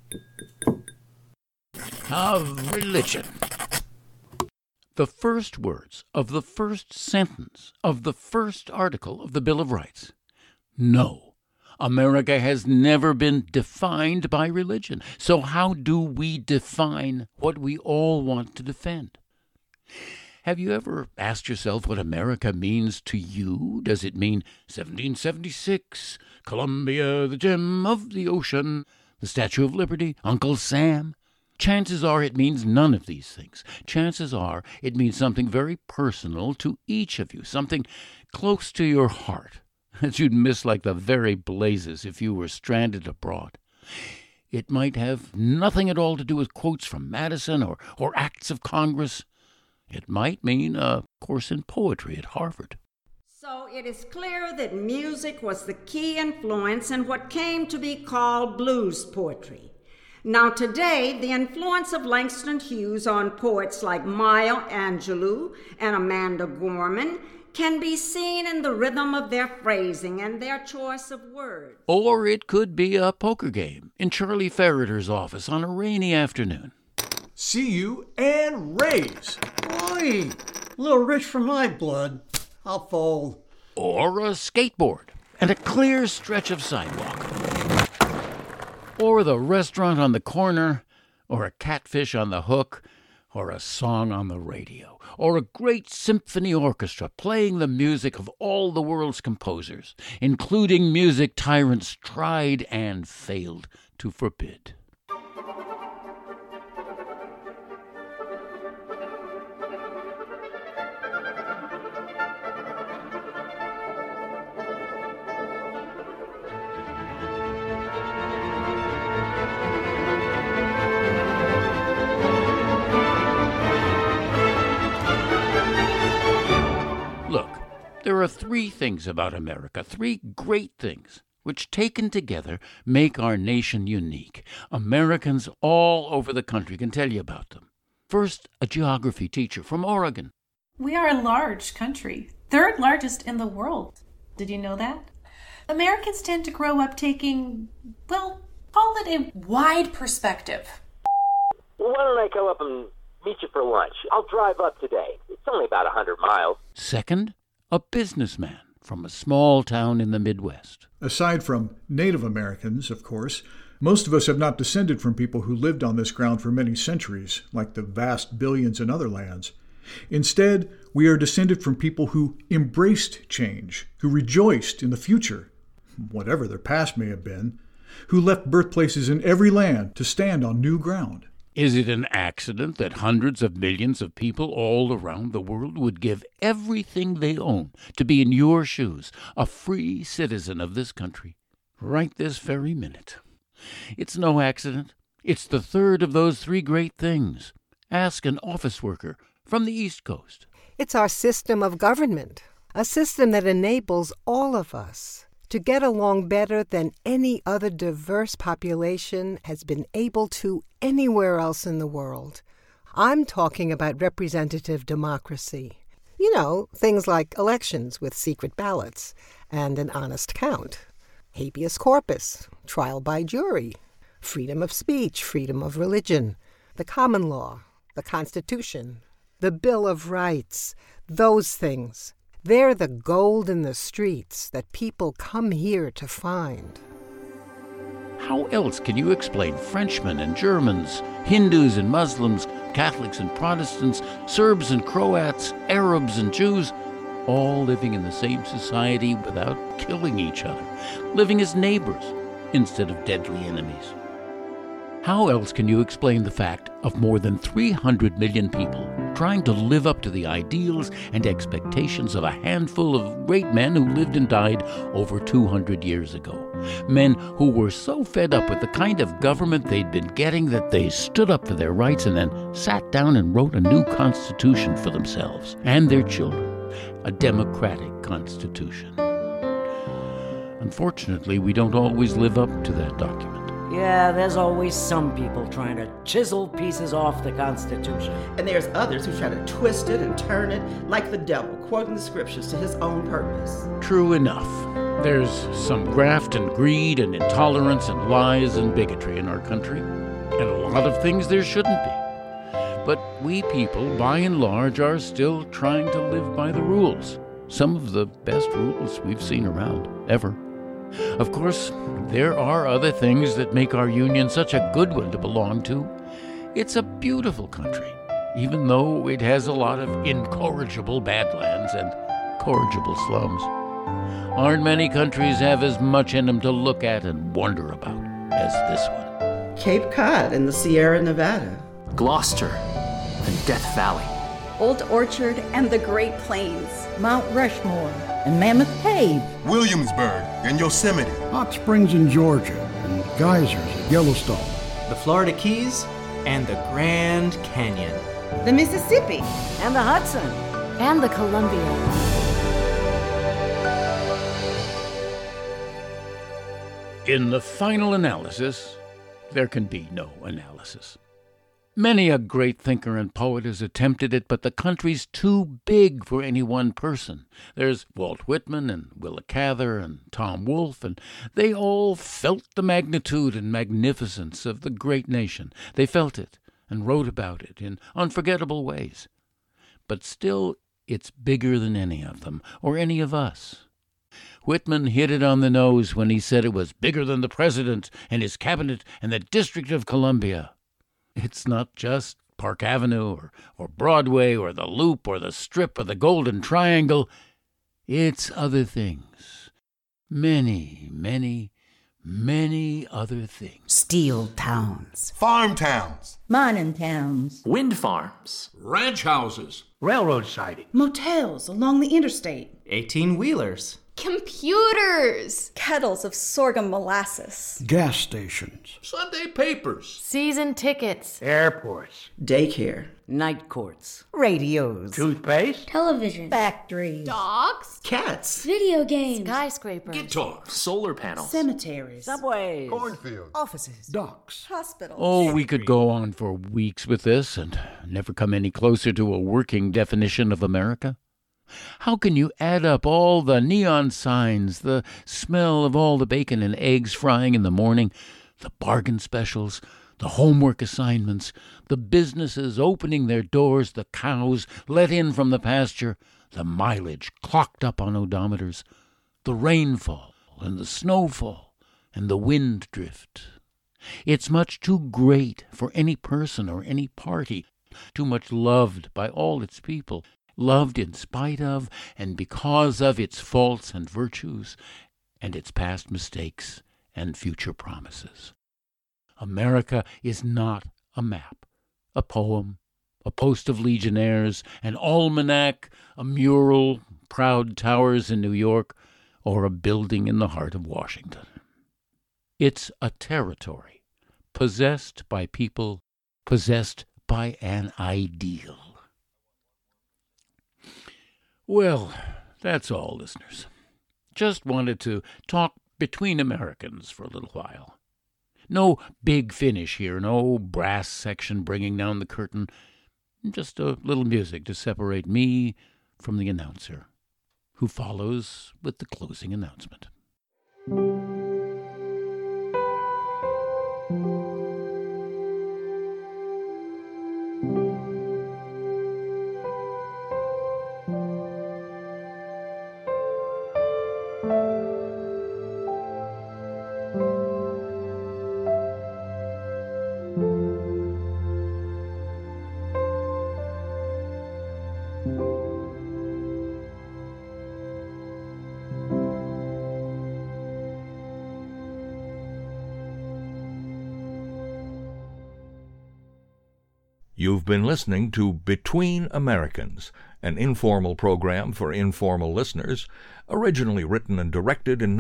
of religion. The first words of the first sentence of the first article of the Bill of Rights. No, America has never been defined by religion. So how do we define what we all want to defend? Have you ever asked yourself what America means to you? Does it mean 1776, Columbia, the gem of the ocean, the Statue of Liberty, Uncle Sam? Chances are it means none of these things. Chances are it means something very personal to each of you, something close to your heart that you'd miss like the very blazes if you were stranded abroad. It might have nothing at all to do with quotes from Madison or acts of Congress. It might mean a course in poetry at Harvard. So it is clear that music was the key influence in what came to be called blues poetry. Now today, the influence of Langston Hughes on poets like Maya Angelou and Amanda Gorman can be seen in the rhythm of their phrasing and their choice of words. Or it could be a poker game in Charlie Ferreter's office on a rainy afternoon. See you and raise. Oi, a little rich for my blood. I'll fold. Or a skateboard and a clear stretch of sidewalk. Or the restaurant on the corner, or a catfish on the hook, or a song on the radio, or a great symphony orchestra playing the music of all the world's composers, including music tyrants tried and failed to forbid. There are three things about America, three great things, which taken together make our nation unique. Americans all over the country can tell you about them. First, a geography teacher from Oregon. We are a large country, third largest in the world. Did you know that? Americans tend to grow up taking, well, call it a wide perspective. Well, why don't I come up and meet you for lunch? I'll drive up today. It's only about 100 miles. Second, a businessman from a small town in the Midwest. Aside from Native Americans, of course, most of us have not descended from people who lived on this ground for many centuries, like the vast billions in other lands. Instead, we are descended from people who embraced change, who rejoiced in the future, whatever their past may have been, who left birthplaces in every land to stand on new ground. Is it an accident that hundreds of millions of people all around the world would give everything they own to be in your shoes, a free citizen of this country, right this very minute? It's no accident. It's the third of those three great things. Ask an office worker from the East Coast. It's our system of government, a system that enables all of us to get along better than any other diverse population has been able to anywhere else in the world. I'm talking about representative democracy. You know, things like elections with secret ballots and an honest count, habeas corpus, trial by jury, freedom of speech, freedom of religion, the common law, the Constitution, the Bill of Rights, those things. They're the gold in the streets that people come here to find. How else can you explain Frenchmen and Germans, Hindus and Muslims, Catholics and Protestants, Serbs and Croats, Arabs and Jews, all living in the same society without killing each other, living as neighbors instead of deadly enemies? How else can you explain the fact of more than 300 million people trying to live up to the ideals and expectations of a handful of great men who lived and died over 200 years ago? Men who were so fed up with the kind of government they'd been getting that they stood up for their rights and then sat down and wrote a new constitution for themselves and their children, a democratic constitution. Unfortunately, we don't always live up to that document. Yeah, there's always some people trying to chisel pieces off the Constitution. And there's others who try to twist it and turn it like the devil, quoting the scriptures to his own purpose. True enough. There's some graft and greed and intolerance and lies and bigotry in our country, and a lot of things there shouldn't be. But we people, by and large, are still trying to live by the rules. Some of the best rules we've seen around, ever. Of course, there are other things that make our union such a good one to belong to. It's a beautiful country, even though it has a lot of incorrigible badlands and corrigible slums. Aren't many countries have as much in them to look at and wonder about as this one. Cape Cod in the Sierra Nevada. Gloucester and Death Valley. Old Orchard and the Great Plains. Mount Rushmore and Mammoth Cave. Williamsburg and Yosemite. Hot Springs in Georgia and geysers at Yellowstone. The Florida Keys and the Grand Canyon. The Mississippi. And the Hudson. And the Columbia. In the final analysis, there can be no analysis. Many a great thinker and poet has attempted it, but the country's too big for any one person. There's Walt Whitman and Willa Cather and Tom Wolfe, and they all felt the magnitude and magnificence of the great nation. They felt it and wrote about it in unforgettable ways. But still, it's bigger than any of them, or any of us. Whitman hit it on the nose when he said it was bigger than the president and his cabinet and the District of Columbia. It's not just Park Avenue or Broadway or the Loop or the Strip or the Golden Triangle. It's other things. Many, many, many other things. Steel towns. Farm towns. Mining towns. Wind farms. Ranch houses. Railroad siding. Motels along the interstate. 18-wheelers. Computers. Kettles of sorghum molasses. Gas stations. Sunday papers. Season tickets. Airports. Daycare. Night courts. Radios. Toothpaste. Television. Factories. Dogs. Cats. Video games. Skyscrapers. Guitars. Solar panels. Cemeteries. Subways. Cornfields. Offices. Docks. Hospitals. Oh, we could go on for weeks with this and never come any closer to a working definition of America. How can you add up all the neon signs, the smell of all the bacon and eggs frying in the morning, the bargain specials, the homework assignments, the businesses opening their doors, the cows let in from the pasture, the mileage clocked up on odometers, the rainfall and the snowfall and the wind drift? It's much too great for any person or any party, too much loved by all its people, loved in spite of and because of its faults and virtues, and its past mistakes and future promises. America is not a map, a poem, a post of legionnaires, an almanac, a mural, proud towers in New York, or a building in the heart of Washington. It's a territory, possessed by people, possessed by an ideal. Well, that's all, listeners. Just wanted to talk between Americans for a little while. No big finish here, no brass section bringing down the curtain. Just a little music to separate me from the announcer, who follows with the closing announcement. You've been listening to Between Americans, an informal program for informal listeners, originally written and directed in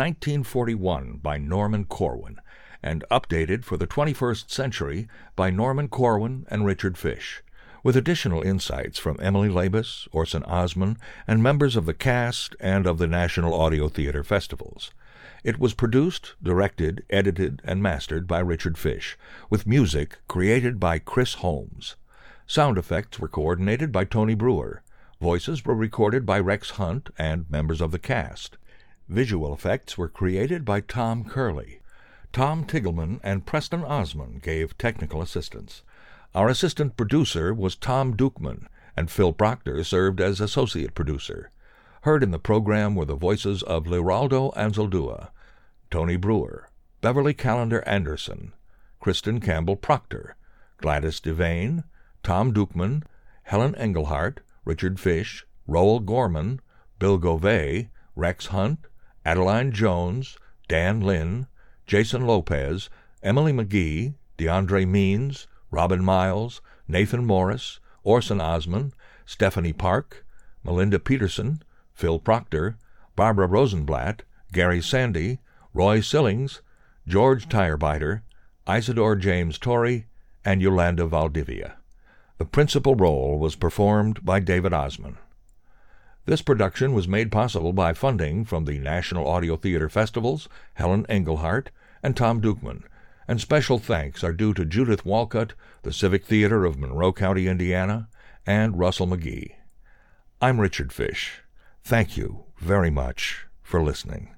1941 by Norman Corwin, and updated for the 21st century by Norman Corwin and Richard Fish, with additional insights from Emily Labus, Orson Osman, and members of the cast and of the National Audio Theater Festivals. It was produced, directed, edited, and mastered by Richard Fish, with music created by Chris Holmes. Sound effects were coordinated by Tony Brewer. Voices were recorded by Rex Hunt and members of the cast. Visual effects were created by Tom Curley. Tom Tiggleman and Preston Osman gave technical assistance. Our assistant producer was Tom Dukeman, and Phil Proctor served as associate producer. Heard in the program were the voices of Liraldo Anzaldúa, Tony Brewer, Beverly Callender Anderson, Kristen Campbell Proctor, Gladys Devane, Tom Dukeman, Helen Engelhardt, Richard Fish, Roel Gorman, Bill Govey, Rex Hunt, Adeline Jones, Dan Lynn, Jason Lopez, Emily McGee, DeAndre Means, Robin Miles, Nathan Morris, Orson Osman, Stephanie Park, Melinda Peterson, Phil Proctor, Barbara Rosenblatt, Gary Sandy, Roy Sillings, George Tirebiter, Isidore James Torrey, and Yolanda Valdivia. The principal role was performed by David Osman. This production was made possible by funding from the National Audio Theater Festivals, Helen Engelhardt, and Tom Dukeman, and special thanks are due to Judith Walcott, the Civic Theater of Monroe County, Indiana, and Russell McGee. I'm Richard Fish. Thank you very much for listening.